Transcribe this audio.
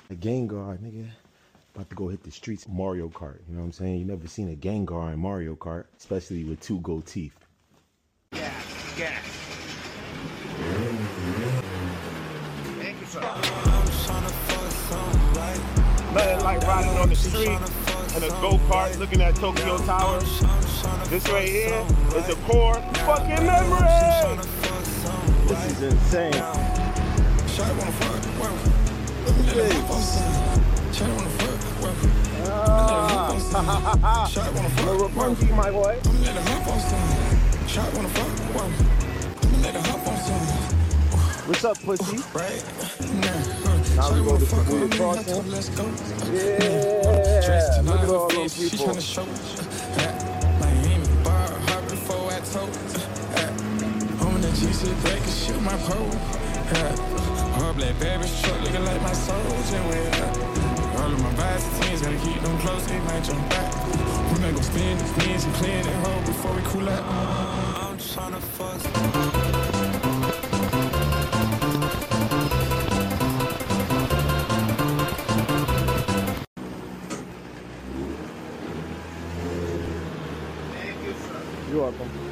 A Gengar, nigga. About to go hit the streets. Mario Kart, you know what I'm saying? You never seen a Gengar in Mario Kart, especially with 2 gold teeth. Gas. Thank you, sir. Nothing like riding on the street in a go-kart looking at Tokyo Tower. This right here is the core fucking memory. This is insane. Little funky, my boy. What's up, pussy? Now we go to the crossing. Yeah, look at all those people. Blackberry's truck looking like my soldier with all of my vibes, teams gotta keep them close, they might jump back. We might go spin the beans and clean that hole before we cool out. I'm tryna fuck. You're welcome.